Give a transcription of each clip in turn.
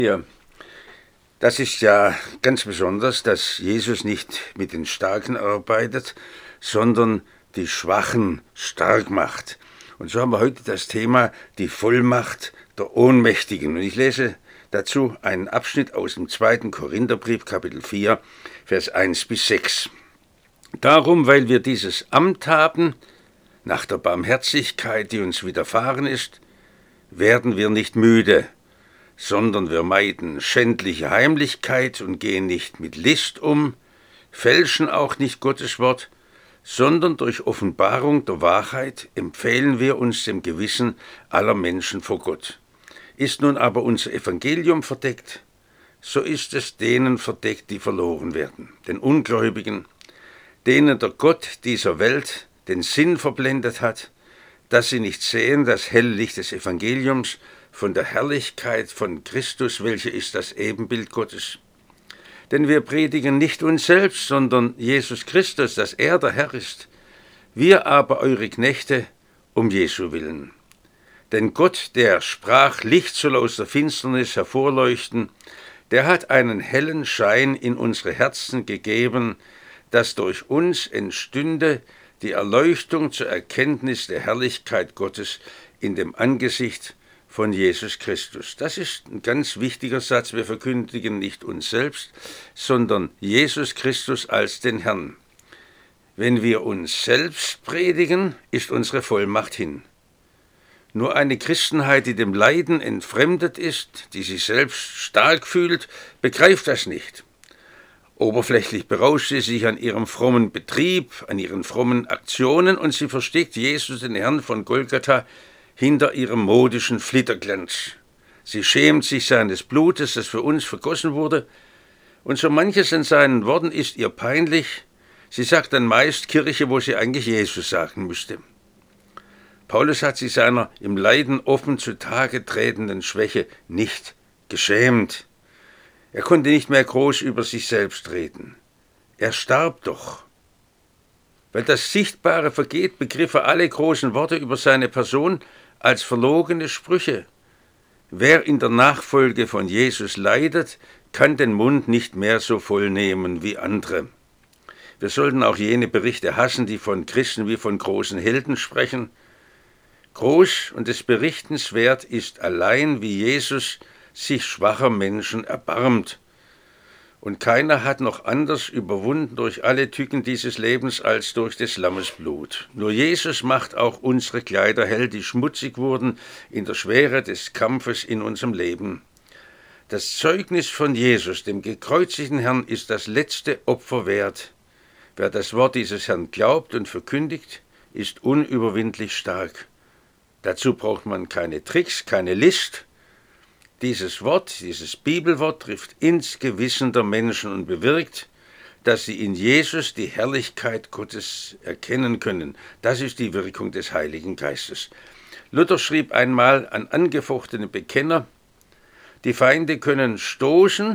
Ja, das ist ja ganz besonders, dass Jesus nicht mit den Starken arbeitet, sondern die Schwachen stark macht. Und so haben wir heute das Thema die Vollmacht der Ohnmächtigen. Und ich lese dazu einen Abschnitt aus dem 2. Korintherbrief, Kapitel 4, Vers 1 bis 6. Darum, weil wir dieses Amt haben, nach der Barmherzigkeit, die uns widerfahren ist, werden wir nicht müde, sondern wir meiden schändliche Heimlichkeit und gehen nicht mit List um, fälschen auch nicht Gottes Wort, sondern durch Offenbarung der Wahrheit empfehlen wir uns dem Gewissen aller Menschen vor Gott. Ist nun aber unser Evangelium verdeckt, so ist es denen verdeckt, die verloren werden, den Ungläubigen, denen der Gott dieser Welt den Sinn verblendet hat, dass sie nicht sehen das helle Licht des Evangeliums von der Herrlichkeit von Christus, welche ist das Ebenbild Gottes. Denn wir predigen nicht uns selbst, sondern Jesus Christus, dass er der Herr ist. Wir aber eure Knechte um Jesu willen. Denn Gott, der sprach, Licht soll aus der Finsternis hervorleuchten, der hat einen hellen Schein in unsere Herzen gegeben, dass durch uns entstünde die Erleuchtung zur Erkenntnis der Herrlichkeit Gottes in dem Angesicht von Jesus Christus. Das ist ein ganz wichtiger Satz. Wir verkündigen nicht uns selbst, sondern Jesus Christus als den Herrn. Wenn wir uns selbst predigen, ist unsere Vollmacht hin. Nur eine Christenheit, die dem Leiden entfremdet ist, die sich selbst stark fühlt, begreift das nicht. Oberflächlich berauscht sie sich an ihrem frommen Betrieb, an ihren frommen Aktionen und sie versteckt Jesus, den Herrn von Golgatha, hinter ihrem modischen Flitterglanz. Sie schämt sich seines Blutes, das für uns vergossen wurde, und so manches in seinen Worten ist ihr peinlich. Sie sagt dann meist Kirche, wo sie eigentlich Jesus sagen müsste. Paulus hat sich seiner im Leiden offen zutage tretenden Schwäche nicht geschämt. Er konnte nicht mehr groß über sich selbst reden. Er starb doch. Weil das Sichtbare vergeht, begriff er alle großen Worte über seine Person als verlogene Sprüche. Wer in der Nachfolge von Jesus leidet, kann den Mund nicht mehr so voll nehmen wie andere. Wir sollten auch jene Berichte hassen, die von Christen wie von großen Helden sprechen. Groß und des Berichtens wert ist allein, wie Jesus sich schwacher Menschen erbarmt. Und keiner hat noch anders überwunden durch alle Tücken dieses Lebens als durch des Lammes Blut. Nur Jesus macht auch unsere Kleider hell, die schmutzig wurden in der Schwere des Kampfes in unserem Leben. Das Zeugnis von Jesus, dem gekreuzigten Herrn, ist das letzte Opfer wert. Wer das Wort dieses Herrn glaubt und verkündigt, ist unüberwindlich stark. Dazu braucht man keine Tricks, keine List. Dieses Wort, dieses Bibelwort trifft ins Gewissen der Menschen und bewirkt, dass sie in Jesus die Herrlichkeit Gottes erkennen können. Das ist die Wirkung des Heiligen Geistes. Luther schrieb einmal an angefochtene Bekenner, die Feinde können stoßen,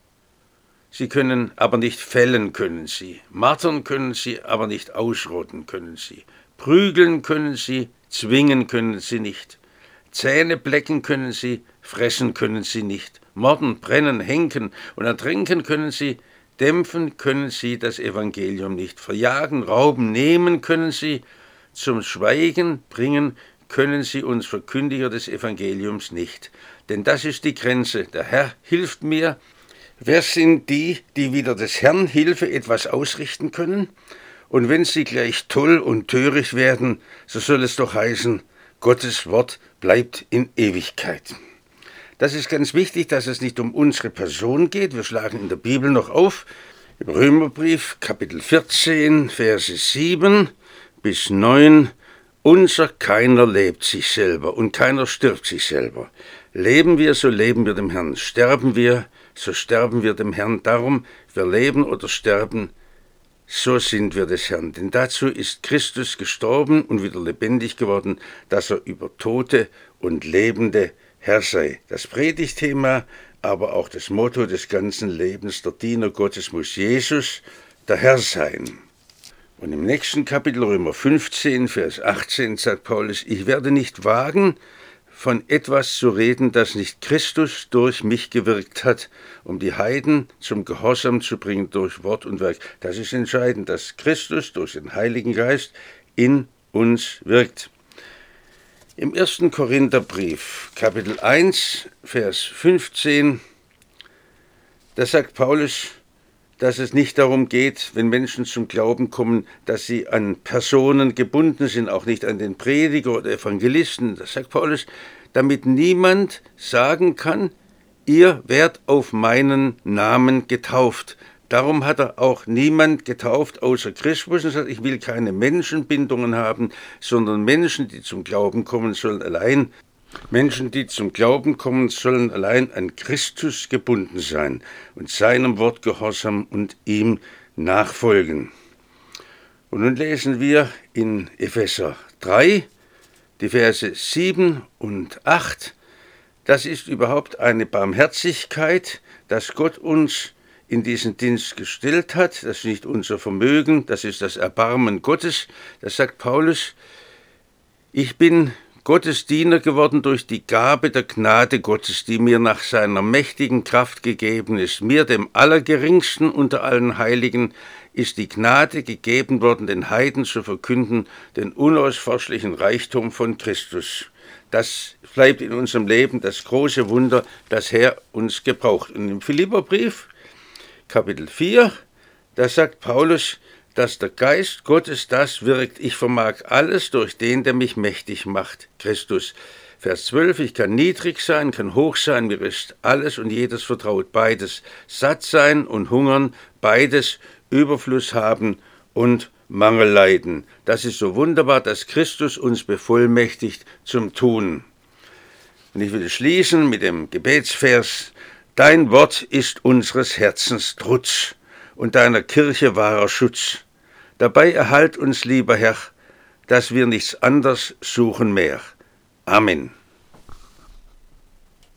sie können aber nicht fällen können sie. Martern können sie, aber nicht ausrotten können sie. Prügeln können sie, zwingen können sie nicht. Zähne blecken können sie, fressen können sie nicht. Morden, brennen, henken und ertränken können sie, dämpfen können sie das Evangelium nicht. Verjagen, rauben, nehmen können sie, zum Schweigen bringen können sie uns Verkündiger des Evangeliums nicht. Denn das ist die Grenze. Der Herr hilft mir. Wer sind die, die wieder des Herrn Hilfe etwas ausrichten können? Und wenn sie gleich toll und töricht werden, so soll es doch heißen, Gottes Wort bleibt in Ewigkeit. Das ist ganz wichtig, dass es nicht um unsere Person geht. Wir schlagen in der Bibel noch auf, im Römerbrief, Kapitel 14, Verse 7 bis 9. Unser keiner lebt sich selber und keiner stirbt sich selber. Leben wir, so leben wir dem Herrn. Sterben wir, so sterben wir dem Herrn. Darum, wir leben oder sterben, so sind wir des Herrn. Denn dazu ist Christus gestorben und wieder lebendig geworden, dass er über Tote und Lebende Herr sei. Das Predigtthema, aber auch das Motto des ganzen Lebens, der Diener Gottes muss Jesus, der Herr sein. Und im nächsten Kapitel, Römer 15, Vers 18, sagt Paulus, ich werde nicht wagen, von etwas zu reden, das nicht Christus durch mich gewirkt hat, um die Heiden zum Gehorsam zu bringen durch Wort und Werk. Das ist entscheidend, dass Christus durch den Heiligen Geist in uns wirkt. Im 1. Korintherbrief, Kapitel 1, Vers 15, da sagt Paulus, dass es nicht darum geht, wenn Menschen zum Glauben kommen, dass sie an Personen gebunden sind, auch nicht an den Prediger oder Evangelisten. Das sagt Paulus, damit niemand sagen kann, ihr werdet auf meinen Namen getauft. Darum hat er auch niemand getauft außer Christus und sagt, ich will keine Menschenbindungen haben, sondern Menschen, die zum Glauben kommen, sollen allein an Christus gebunden sein und seinem Wort gehorsam und ihm nachfolgen. Und nun lesen wir in Epheser 3, die Verse 7 und 8. Das ist überhaupt eine Barmherzigkeit, dass Gott uns in diesen Dienst gestellt hat. Das ist nicht unser Vermögen, das ist das Erbarmen Gottes. Das sagt Paulus, ich bin Gottes Diener geworden durch die Gabe der Gnade Gottes, die mir nach seiner mächtigen Kraft gegeben ist. Mir, dem Allergeringsten unter allen Heiligen, ist die Gnade gegeben worden, den Heiden zu verkünden, den unausforschlichen Reichtum von Christus. Das bleibt in unserem Leben das große Wunder, das Herr uns gebraucht. Und im Philipperbrief, Kapitel 4, da sagt Paulus, dass der Geist Gottes das wirkt. Ich vermag alles durch den, der mich mächtig macht, Christus. Vers 12, ich kann niedrig sein, kann hoch sein, mir ist alles und jedes vertraut, beides. Satt sein und hungern, beides. Überfluss haben und Mangel leiden. Das ist so wunderbar, dass Christus uns bevollmächtigt zum Tun. Und ich will schließen mit dem Gebetsvers, dein Wort ist unseres Herzens Trutz und deiner Kirche wahrer Schutz. Dabei erhalt uns, lieber Herr, dass wir nichts anderes suchen mehr. Amen.